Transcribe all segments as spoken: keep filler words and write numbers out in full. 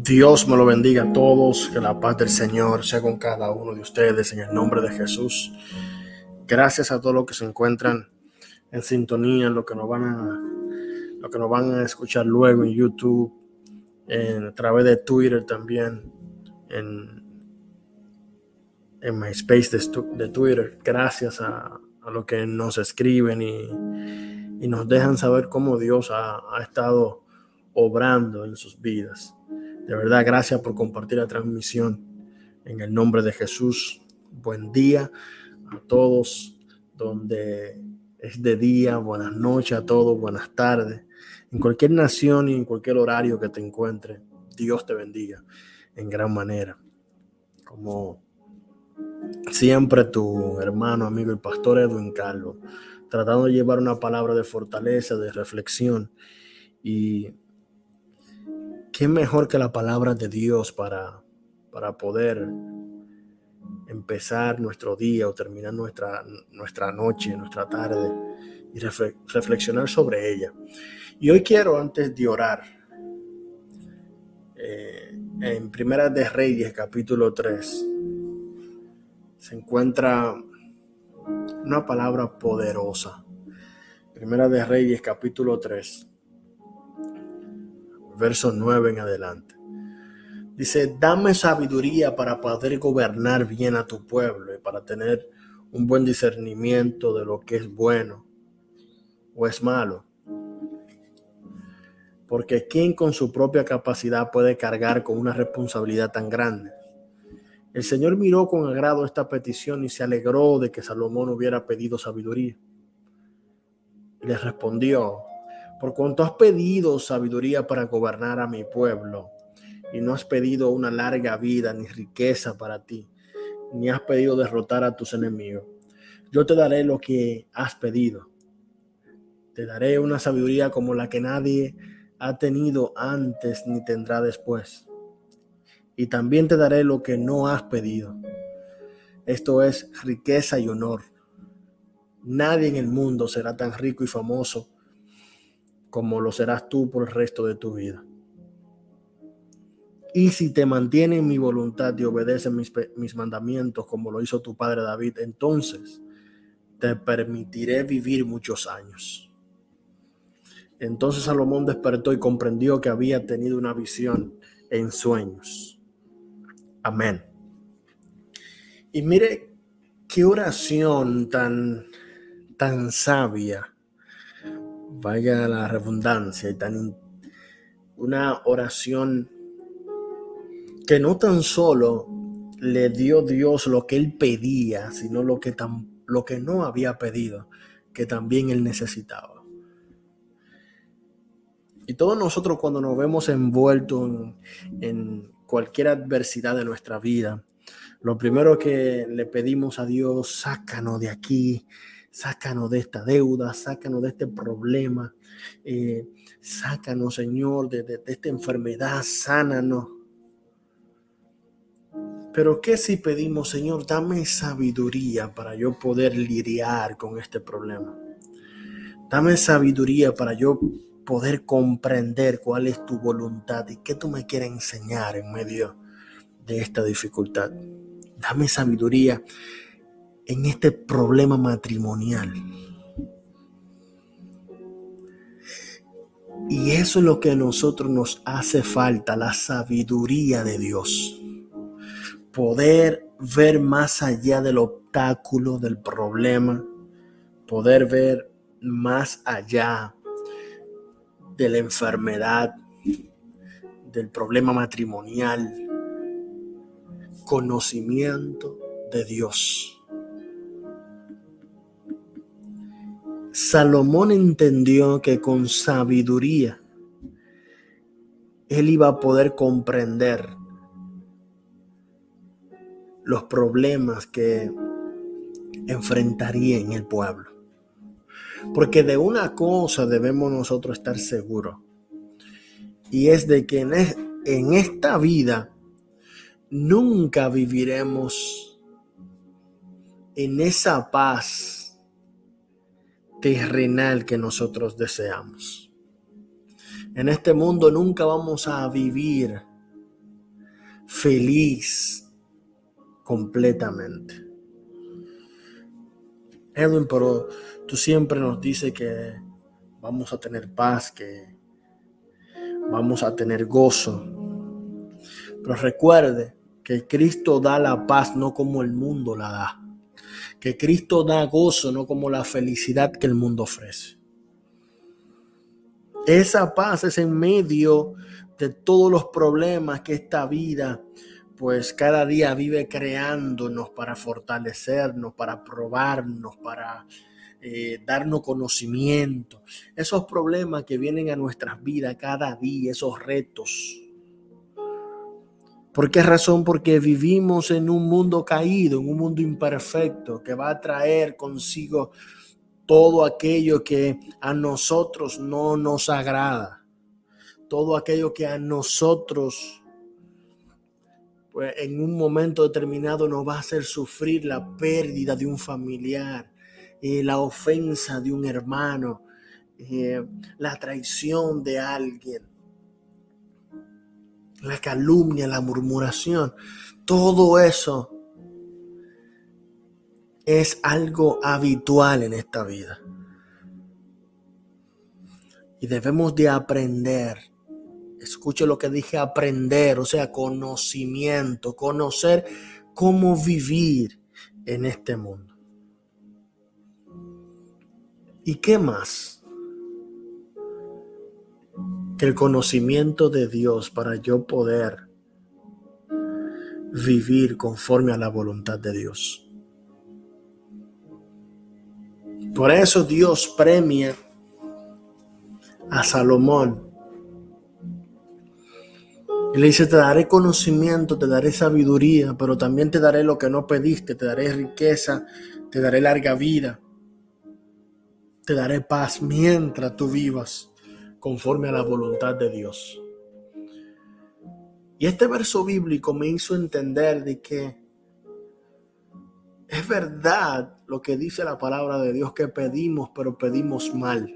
Dios me lo bendiga a todos, que la paz del Señor sea con cada uno de ustedes en el nombre de Jesús. Gracias a todos los que se encuentran en sintonía, lo que nos van a, lo que nos van a escuchar luego en YouTube, en, a través de Twitter también, en, en MySpace de, de Twitter. Gracias a, a los que nos escriben y, y nos dejan saber cómo Dios ha, ha estado obrando en sus vidas. De verdad, gracias por compartir la transmisión en el nombre de Jesús. Buen día a todos, donde es de día, buenas noches a todos, buenas tardes. En cualquier nación y en cualquier horario que te encuentres, Dios te bendiga en gran manera. Como siempre, tu hermano, amigo, el pastor Edwin Calvo, tratando de llevar una palabra de fortaleza, de reflexión. Y qué mejor que la palabra de Dios para, para poder empezar nuestro día o terminar nuestra, nuestra noche, nuestra tarde y reflexionar sobre ella. Y hoy quiero, antes de orar, eh, en Primera de Reyes, capítulo tres, se encuentra una palabra poderosa. Primera de Reyes, capítulo tres, verso nueve en adelante. Dice: dame sabiduría para poder gobernar bien a tu pueblo y para tener un buen discernimiento de lo que es bueno o es malo. Porque ¿quién con su propia capacidad puede cargar con una responsabilidad tan grande? El Señor miró con agrado esta petición y se alegró de que Salomón hubiera pedido sabiduría. Y le respondió: por cuanto has pedido sabiduría para gobernar a mi pueblo, y no has pedido una larga vida ni riqueza para ti, ni has pedido derrotar a tus enemigos, yo te daré lo que has pedido. Te daré una sabiduría como la que nadie ha tenido antes ni tendrá después. Y también te daré lo que no has pedido. Esto es riqueza y honor. Nadie en el mundo será tan rico y famoso como lo serás tú por el resto de tu vida. Y si te mantienes en mi voluntad y obedeces mis, mis mandamientos como lo hizo tu padre David, entonces te permitiré vivir muchos años. Entonces Salomón despertó y comprendió que había tenido una visión en sueños. Amén. Y mire qué oración tan, tan sabia, vaya la redundancia, y tan una oración que no tan solo le dio Dios lo que él pedía, sino lo que, tan, lo que no había pedido, que también él necesitaba. Y todos nosotros, cuando nos vemos envueltos en, en cualquier adversidad de nuestra vida, lo primero que le pedimos a Dios: sácanos de aquí, sácanos de esta deuda, sácanos de este problema, eh, sácanos, Señor, de, de, de esta enfermedad, sánanos. Pero ¿qué si pedimos: Señor, dame sabiduría para yo poder lidiar con este problema? Dame sabiduría para yo poder comprender cuál es tu voluntad y qué tú me quieres enseñar en medio de esta dificultad. Dame sabiduría en este problema matrimonial. Y eso es lo que a nosotros nos hace falta, la sabiduría de Dios. Poder ver más allá del obstáculo, del problema. Poder ver más allá de la enfermedad, del problema matrimonial. Conocimiento de Dios. Salomón entendió que con sabiduría él iba a poder comprender los problemas que enfrentaría en el pueblo. Porque de una cosa debemos nosotros estar seguros, y es de que en, es, en esta vida nunca viviremos en esa paz terrenal que nosotros deseamos. En este mundo nunca vamos a vivir feliz completamente. Edwin, pero tú siempre nos dices que vamos a tener paz, que vamos a tener gozo. Pero recuerde que Cristo da la paz no como el mundo la da. Que Cristo da gozo no como la felicidad que el mundo ofrece. Esa paz es en medio de todos los problemas que esta vida pues cada día vive creándonos para fortalecernos, para probarnos, para eh, darnos conocimiento. Esos problemas que vienen a nuestras vidas cada día, esos retos. ¿Por qué razón? Porque vivimos en un mundo caído, en un mundo imperfecto que va a traer consigo todo aquello que a nosotros no nos agrada. Todo aquello que a nosotros pues en un momento determinado nos va a hacer sufrir la pérdida de un familiar, eh, la ofensa de un hermano, eh, la traición de alguien, la calumnia, la murmuración. Todo eso es algo habitual en esta vida. Y debemos de aprender. Escuche lo que dije, aprender, o sea, conocimiento, conocer cómo vivir en este mundo. ¿Y qué más que el conocimiento de Dios para yo poder vivir conforme a la voluntad de Dios? Por eso Dios premia a Salomón. Y le dice, te daré conocimiento, te daré sabiduría, pero también te daré lo que no pediste, te daré riqueza, te daré larga vida, te daré paz mientras tú vivas conforme a la voluntad de Dios. Y este verso bíblico me hizo entender de que es verdad lo que dice la palabra de Dios, que pedimos, pero pedimos mal.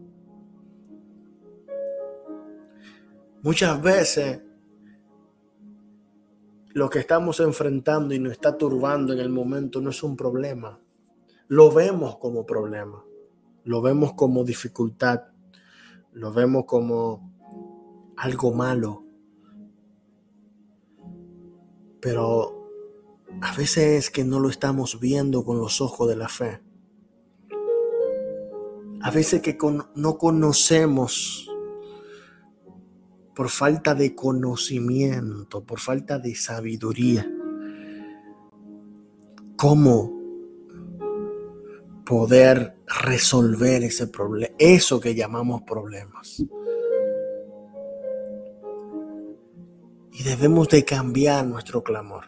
Muchas veces lo que estamos enfrentando y nos está turbando en el momento no es un problema. Lo vemos como problema, lo vemos como dificultad, lo vemos como algo malo. Pero a veces es que no lo estamos viendo con los ojos de la fe. A veces que con, no conocemos por falta de conocimiento, por falta de sabiduría, cómo poder resolver ese problema, eso que llamamos problemas. Y debemos de cambiar nuestro clamor,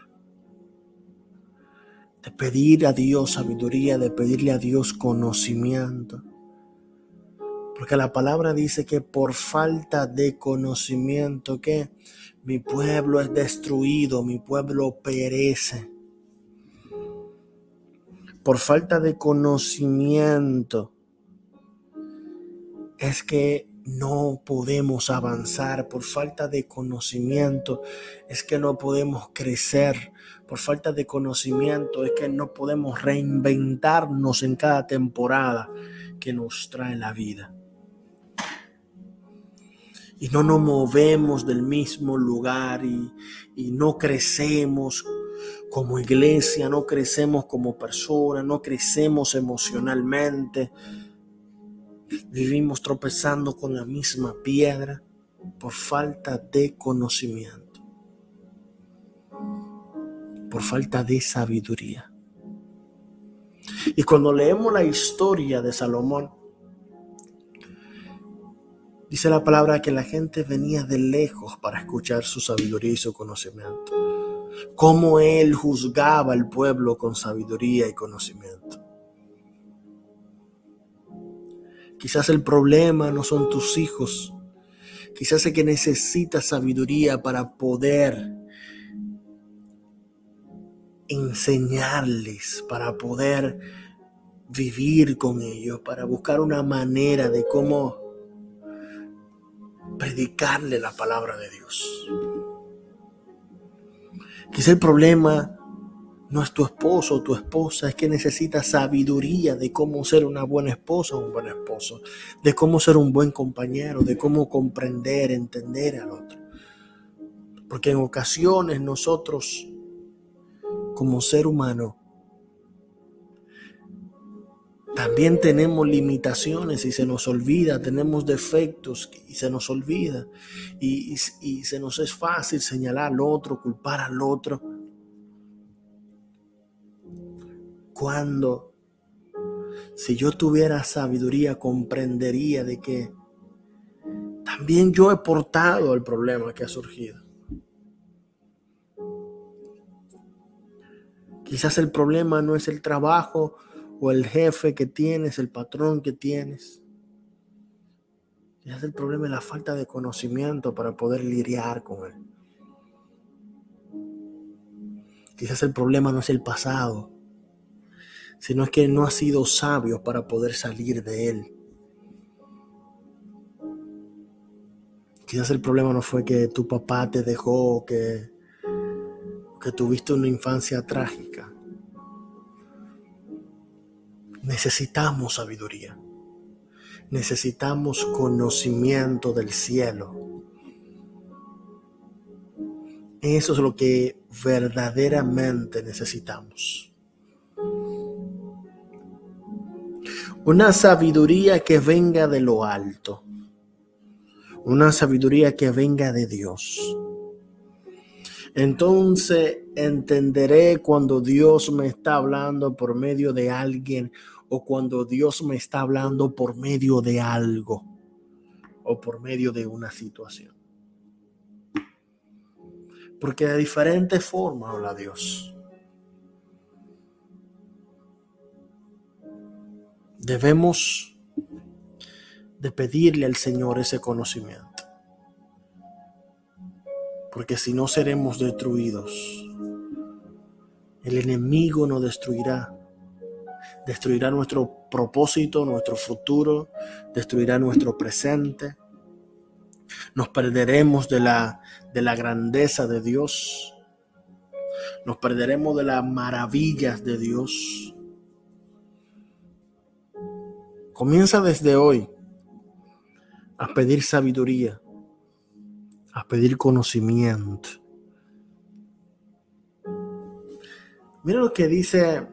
de pedir a Dios sabiduría, de pedirle a Dios conocimiento. Porque la palabra dice que por falta de conocimiento, que mi pueblo es destruido, mi pueblo perece. Por falta de conocimiento es que no podemos avanzar. Por falta de conocimiento es que no podemos crecer. Por falta de conocimiento es que no podemos reinventarnos en cada temporada que nos trae la vida. Y no nos movemos del mismo lugar y, y no crecemos como iglesia, no crecemos como persona, no crecemos emocionalmente. Vivimos tropezando con la misma piedra por falta de conocimiento, por falta de sabiduría. Y cuando leemos la historia de Salomón, dice la palabra que la gente venía de lejos para escuchar su sabiduría y su conocimiento. Cómo él juzgaba al pueblo con sabiduría y conocimiento. Quizás el problema no son tus hijos. Quizás es que necesitas sabiduría para poder enseñarles, para poder vivir con ellos, para buscar una manera de cómo predicarle la palabra de Dios. Quizá el problema no es tu esposo o tu esposa, es que necesitas sabiduría de cómo ser una buena esposa o un buen esposo, de cómo ser un buen compañero, de cómo comprender, entender al otro. Porque en ocasiones nosotros, como ser humano, también tenemos limitaciones y se nos olvida, tenemos defectos y se nos olvida. Y, y, y se nos es fácil señalar al otro, culpar al otro. Cuando, si yo tuviera sabiduría, comprendería de que también yo he portado el problema que ha surgido. Quizás el problema no es el trabajo o el jefe que tienes, el patrón que tienes. Quizás el problema es la falta de conocimiento para poder lidiar con él. Quizás el problema no es el pasado, sino es que no has sido sabio para poder salir de él. Quizás el problema no fue que tu papá te dejó, que, que tuviste una infancia trágica. Necesitamos sabiduría. Necesitamos conocimiento del cielo. Eso es lo que verdaderamente necesitamos. Una sabiduría que venga de lo alto. Una sabiduría que venga de Dios. Entonces entenderé cuando Dios me está hablando por medio de alguien o cuando Dios me está hablando por medio de algo o por medio de una situación. Porque de diferentes formas habla Dios. Debemos de pedirle al Señor ese conocimiento. Porque si no seremos destruidos. El enemigo nos destruirá. Destruirá nuestro propósito, nuestro futuro, destruirá nuestro presente. Nos perderemos de la, de la grandeza de Dios. Nos perderemos de las maravillas de Dios. Comienza desde hoy a pedir sabiduría, a pedir conocimiento. Mira lo que dice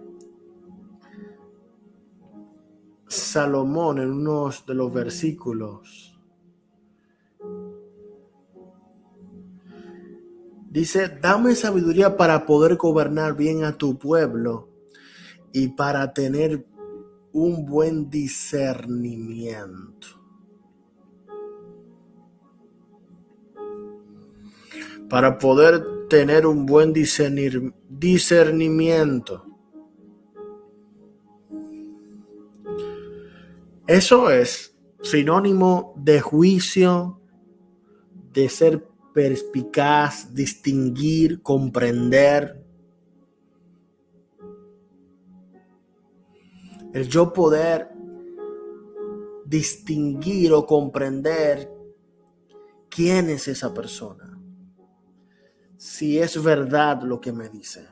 Salomón en uno de los versículos. Dice, dame sabiduría para poder gobernar bien a tu pueblo y para tener un buen discernimiento. Para poder tener un buen discernir, discernimiento. Eso es sinónimo de juicio, de ser perspicaz, distinguir, comprender. El yo poder distinguir o comprender quién es esa persona. Si es verdad lo que me dice.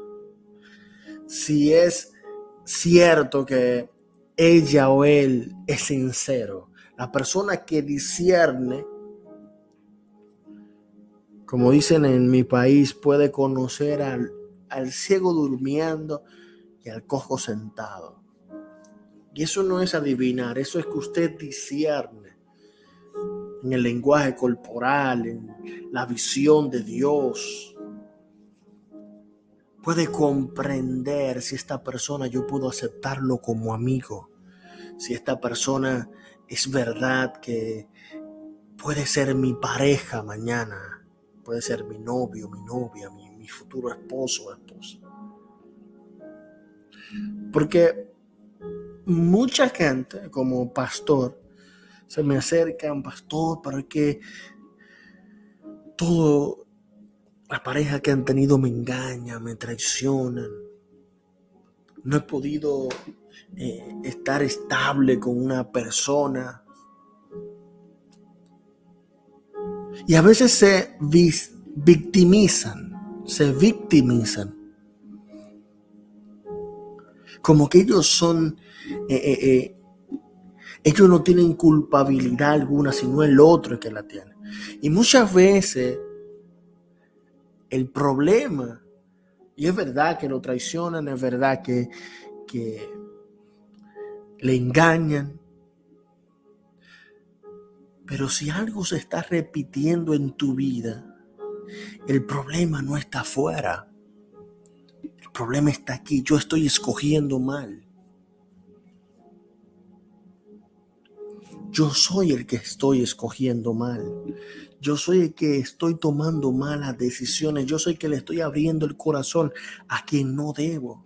Si es cierto que ella o él es sincero. La persona que discierne, como dicen en mi país, puede conocer al, al ciego durmiendo y al cojo sentado. Y eso no es adivinar, eso es que usted discierne en el lenguaje corporal, en la visión de Dios. Puede comprender si esta persona yo puedo aceptarlo como amigo, si esta persona es verdad que puede ser mi pareja mañana, puede ser mi novio, mi novia, mi, mi futuro esposo o esposa. Porque mucha gente como pastor se me acercan, pastor, pero es que todo, la pareja que han tenido me engaña, me traicionan. No he podido eh, estar estable con una persona. Y a veces se victimizan, se victimizan. Como que ellos son, eh, eh, eh, ellos no tienen culpabilidad alguna, sino el otro el que la tiene. Y muchas veces el problema, y es verdad que lo traicionan, es verdad que, que le engañan, pero si algo se está repitiendo en tu vida, el problema no está afuera. El problema está aquí. Yo estoy escogiendo mal. Yo soy el que estoy escogiendo mal. Yo soy el que estoy tomando malas decisiones. Yo soy el que le estoy abriendo el corazón a quien no debo.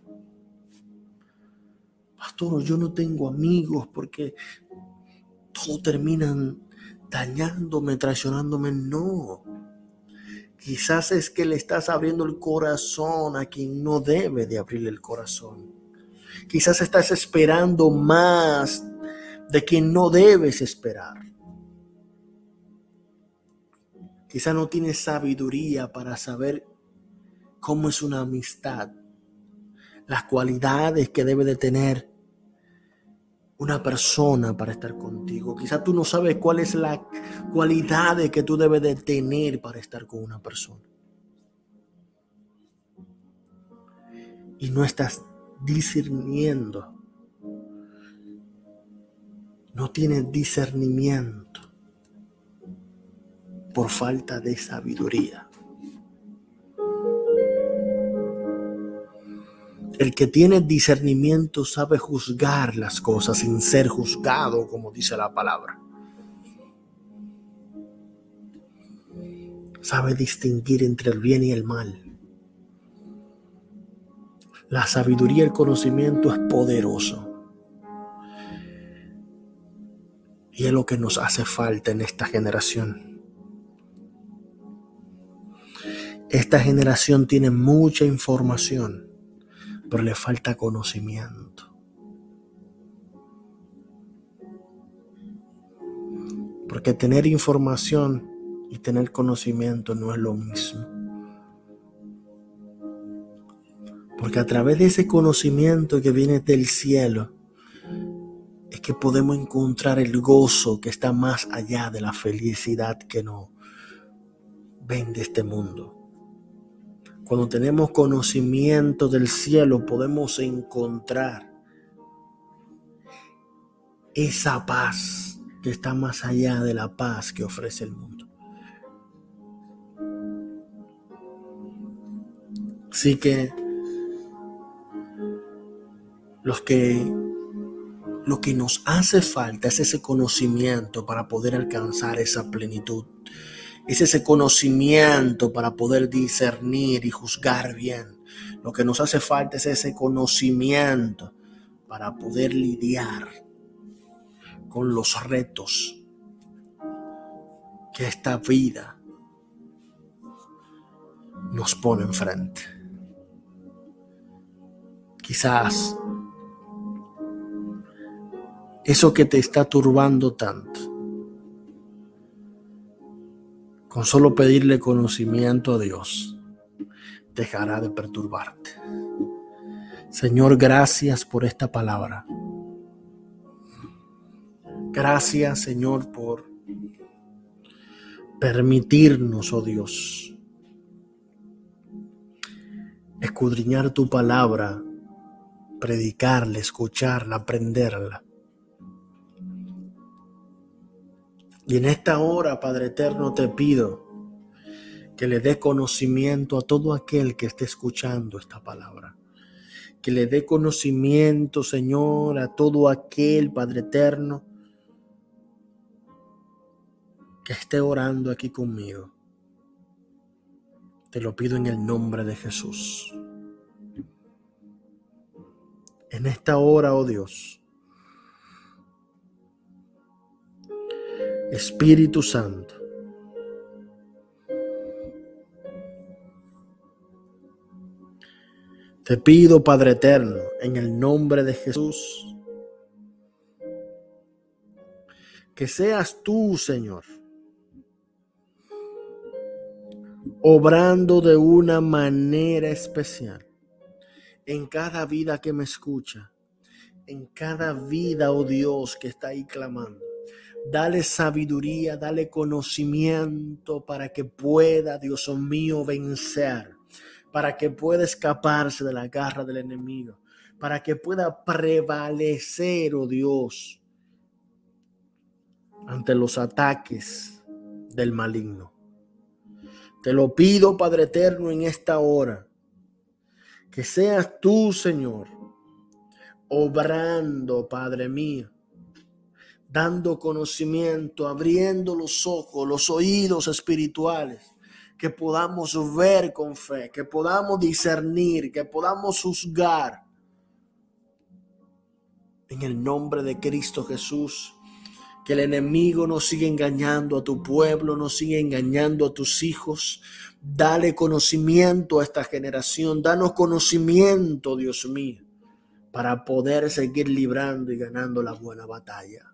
Pastor, yo no tengo amigos porque todos terminan dañándome, traicionándome. No. Quizás es que le estás abriendo el corazón a quien no debe de abrirle el corazón. Quizás estás esperando más de quien no debes esperar. Quizás no tienes sabiduría para saber cómo es una amistad, las cualidades que debe de tener una persona para estar contigo. Quizás tú no sabes cuál es la cualidad que tú debes de tener para estar con una persona. Y no estás discerniendo. No tienes discernimiento por falta de sabiduría. El que tiene discernimiento sabe juzgar las cosas sin ser juzgado, como dice la palabra. Sabe distinguir entre el bien y el mal. La sabiduría y el conocimiento es poderoso. Y es lo que nos hace falta en esta generación. Esta generación tiene mucha información, pero le falta conocimiento. Porque tener información y tener conocimiento no es lo mismo. Porque a través de ese conocimiento que viene del cielo, es que podemos encontrar el gozo que está más allá de la felicidad que nos vende este mundo. Cuando tenemos conocimiento del cielo, podemos encontrar esa paz que está más allá de la paz que ofrece el mundo. Así que los que lo que nos hace falta es ese conocimiento para poder alcanzar esa plenitud. Es ese conocimiento para poder discernir y juzgar bien. Lo que nos hace falta es ese conocimiento para poder lidiar con los retos que esta vida nos pone enfrente. Quizás eso que te está turbando tanto, con solo pedirle conocimiento a Dios, dejará de perturbarte. Señor, gracias por esta palabra. Gracias, Señor, por permitirnos, oh Dios, escudriñar tu palabra, predicarla, escucharla, aprenderla. Y en esta hora, Padre eterno, te pido que le dé conocimiento a todo aquel que esté escuchando esta palabra. Que le dé conocimiento, Señor, a todo aquel, Padre eterno, que esté orando aquí conmigo. Te lo pido en el nombre de Jesús. En esta hora, oh Dios, Espíritu Santo, te pido, Padre eterno, en el nombre de Jesús, que seas tú, Señor, obrando de una manera especial en cada vida que me escucha, en cada vida, oh Dios, que está ahí clamando. Dale sabiduría, dale conocimiento para que pueda, Dios mío, vencer, para que pueda escaparse de la garra del enemigo, para que pueda prevalecer, oh Dios, ante los ataques del maligno. Te lo pido, Padre eterno, en esta hora, que seas tú, Señor, obrando, Padre mío, dando conocimiento, abriendo los ojos, los oídos espirituales, que podamos ver con fe, que podamos discernir, que podamos juzgar. En el nombre de Cristo Jesús, que el enemigo no siga engañando a tu pueblo, no siga engañando a tus hijos. Dale conocimiento a esta generación, danos conocimiento, Dios mío, para poder seguir librando y ganando la buena batalla.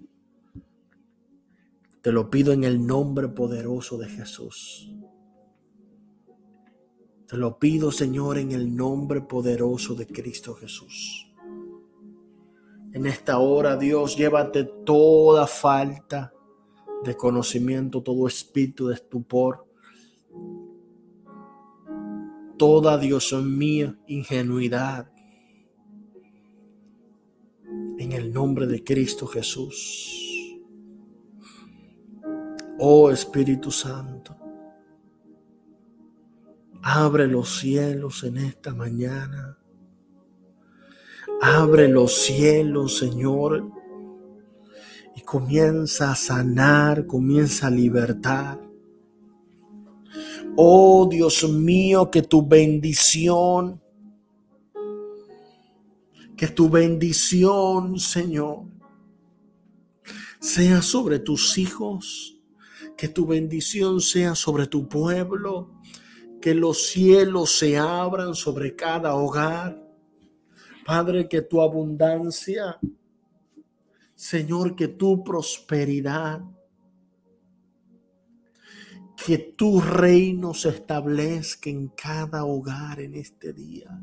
Te lo pido en el nombre poderoso de Jesús. Te lo pido, Señor, en el nombre poderoso de Cristo Jesús. En esta hora, Dios, llévate toda falta de conocimiento, todo espíritu de estupor, toda, Dios mío, ingenuidad. En el nombre de Cristo Jesús. Oh Espíritu Santo, abre los cielos en esta mañana. Abre los cielos, Señor, y comienza a sanar, comienza a libertar. Oh Dios mío, que tu bendición, que tu bendición, Señor, sea sobre tus hijos. Que tu bendición sea sobre tu pueblo, que los cielos se abran sobre cada hogar. Padre, que tu abundancia, Señor, que tu prosperidad, que tu reino se establezca en cada hogar en este día.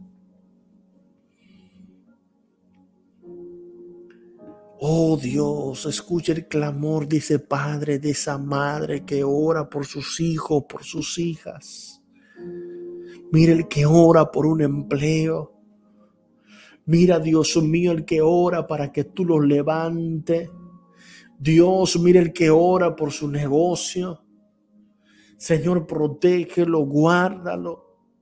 Oh Dios, escucha el clamor de ese padre, de esa madre que ora por sus hijos, por sus hijas. Mira el que ora por un empleo. Mira, Dios mío, el que ora para que tú los levantes. Dios, mira el que ora por su negocio. Señor, protégelo, guárdalo.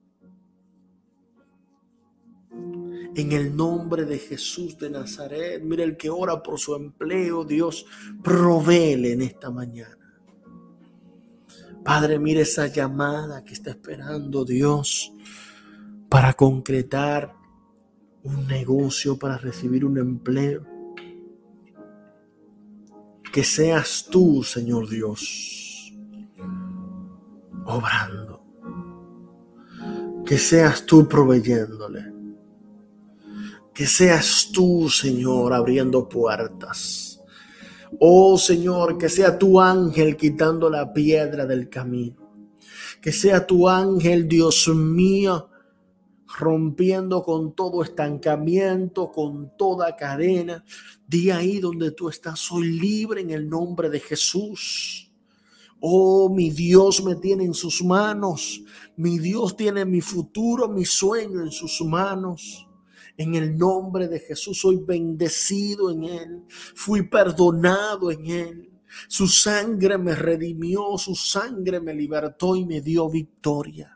En el nombre de Jesús de Nazaret, mira el que ora por su empleo, Dios, provéele en esta mañana. Padre, mira esa llamada que está esperando Dios para concretar un negocio, para recibir un empleo. Que seas tú, Señor Dios, obrando. Que seas tú proveyéndole. Que seas tú, Señor, abriendo puertas. Oh, Señor, que sea tu ángel quitando la piedra del camino. Que sea tu ángel, Dios mío, rompiendo con todo estancamiento, con toda cadena. Di ahí donde tú estás, soy libre en el nombre de Jesús. Oh, mi Dios me tiene en sus manos. Mi Dios tiene mi futuro, mi sueño en sus manos. En el nombre de Jesús soy bendecido en Él. Fui perdonado en Él. Su sangre me redimió, su sangre me libertó y me dio victoria.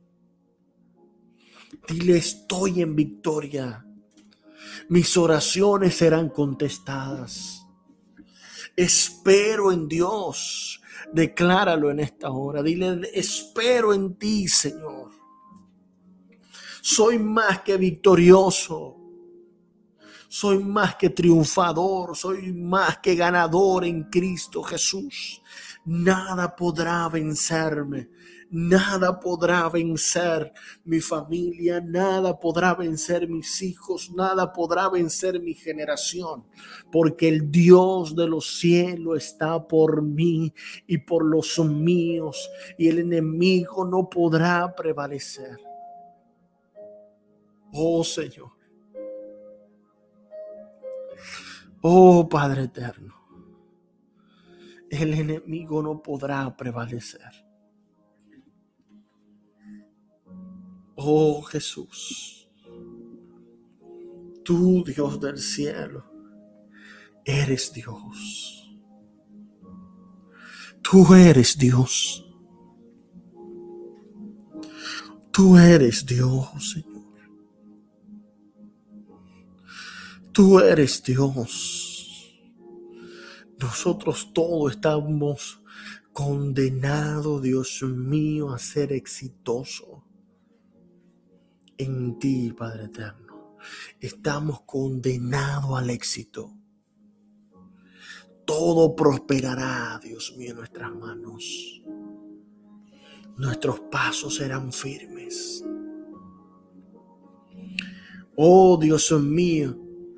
Dile, estoy en victoria. Mis oraciones serán contestadas. Espero en Dios. Decláralo en esta hora. Dile, espero en ti, Señor. Soy más que victorioso. Soy más que triunfador. Soy más que ganador en Cristo Jesús. Nada podrá vencerme. Nada podrá vencer mi familia, nada podrá vencer mis hijos, nada podrá vencer mi generación, porque el Dios de los cielos está por mí y por los míos, y el enemigo no podrá prevalecer. Oh Señor, oh Padre eterno, el enemigo no podrá prevalecer. Oh Jesús, tú Dios del cielo, eres Dios. Tú eres Dios. Tú eres Dios, Señor. Tú eres Dios. Nosotros todos estamos condenados, Dios mío, a ser exitosos en ti, Padre eterno. Estamos condenados al éxito. Todo prosperará, Dios mío, en nuestras manos. Nuestros pasos serán firmes. Oh, Dios mío,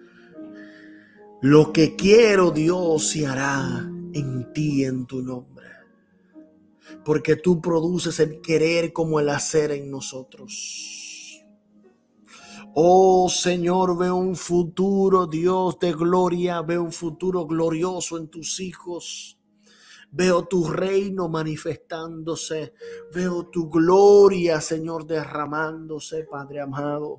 lo que quiero, Dios, se hará en ti, en tu nombre. Porque tú produces el querer como el hacer en nosotros. Oh Señor, veo un futuro, Dios de gloria, veo un futuro glorioso en tus hijos. Veo tu reino manifestándose, veo tu gloria, Señor, derramándose, Padre amado.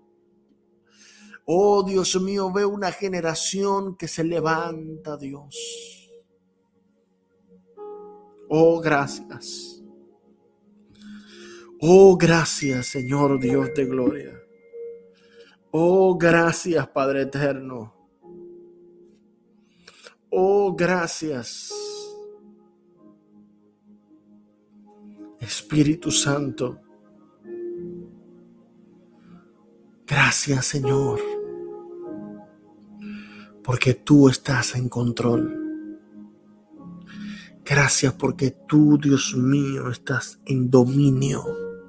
Oh Dios mío, veo una generación que se levanta, Dios. Oh, gracias. Oh, gracias, Señor Dios de gloria. Oh, gracias, Padre eterno. Oh, gracias, Espíritu Santo. Gracias, Señor, porque tú estás en control. Gracias porque tú, Dios mío, estás en dominio.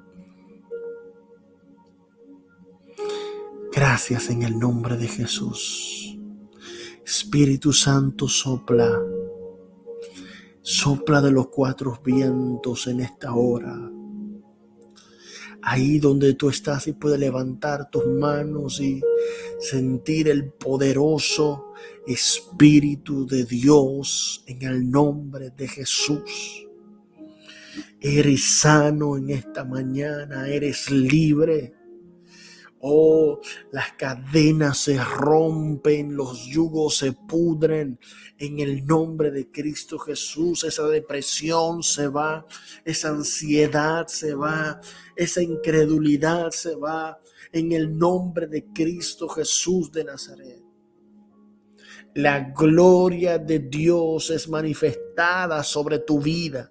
Gracias en el nombre de Jesús. Espíritu Santo, sopla. Sopla de los cuatro vientos en esta hora. Ahí donde tú estás y puedes levantar tus manos y sentir el poderoso Espíritu de Dios en el nombre de Jesús. Eres sano en esta mañana, eres libre. Oh, las cadenas se rompen, los yugos se pudren en el nombre de Cristo Jesús. Esa depresión se va, esa ansiedad se va, esa incredulidad se va en el nombre de Cristo Jesús de Nazaret. La gloria de Dios es manifestada sobre tu vida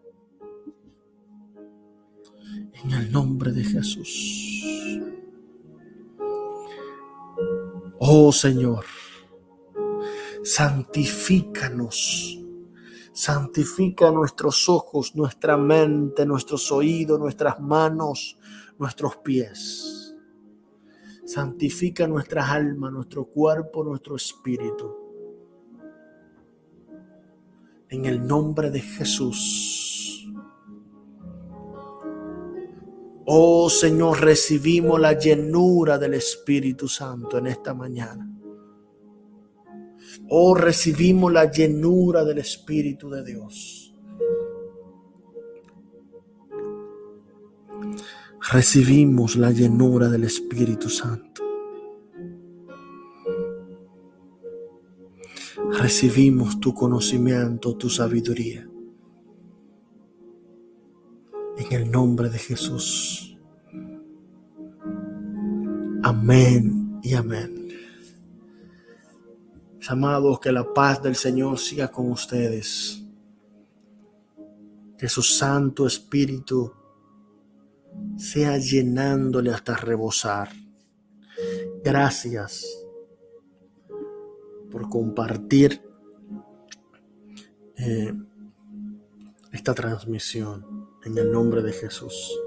en el nombre de Jesús. Oh Señor, santifícanos, santifica nuestros ojos, nuestra mente, nuestros oídos, nuestras manos, nuestros pies. Santifica nuestras almas, nuestro cuerpo, nuestro espíritu. En el nombre de Jesús. Oh Señor, recibimos la llenura del Espíritu Santo en esta mañana. Oh, recibimos la llenura del Espíritu de Dios. Recibimos la llenura del Espíritu Santo. Recibimos tu conocimiento, tu sabiduría. En el nombre de Jesús. Amén y amén. Mis amados, que la paz del Señor siga con ustedes. Que su Santo Espíritu sea llenándole hasta rebosar. Gracias por compartir eh, esta transmisión en el nombre de Jesús.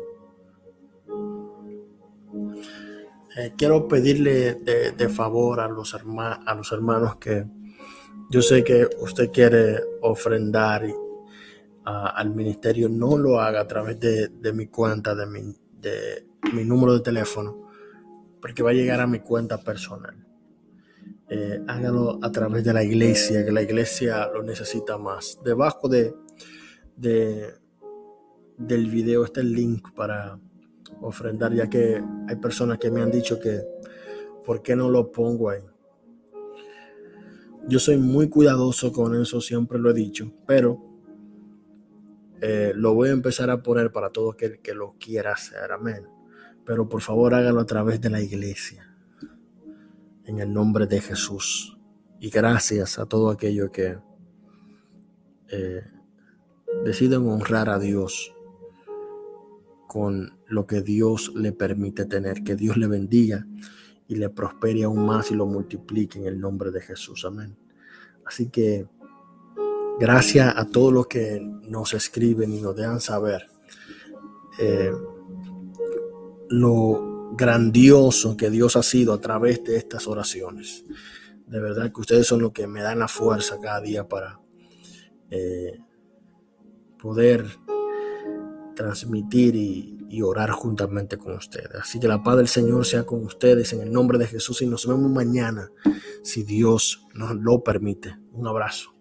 Eh, quiero pedirle de, de favor a los, herma, a los hermanos que yo sé que usted quiere ofrendar y, a, al ministerio. No lo haga a través de, de mi cuenta, de mi, de mi número de teléfono, porque va a llegar a mi cuenta personal. Eh, hágalo a través de la iglesia, que la iglesia lo necesita más. Debajo de, de, del video está el link para ofrendar, ya que hay personas que me han dicho que ¿por qué no lo pongo ahí? Yo soy muy cuidadoso con eso, siempre lo he dicho, pero eh, lo voy a empezar a poner para todo aquel que lo quiera hacer, amén. Pero por favor hágalo a través de la iglesia, en el nombre de Jesús. Y gracias a todo aquello que eh, deciden honrar a Dios con lo que Dios le permite tener. Que Dios le bendiga y le prospere aún más y lo multiplique en el nombre de Jesús. Amén. Así que gracias a todos los que nos escriben y nos dejan saber eh, lo grandioso que Dios ha sido a través de estas oraciones. De verdad que ustedes son los que me dan la fuerza cada día para eh, poder transmitir y, y orar juntamente con ustedes. Así que la paz del Señor sea con ustedes en el nombre de Jesús y nos vemos mañana si Dios nos lo permite. Un abrazo.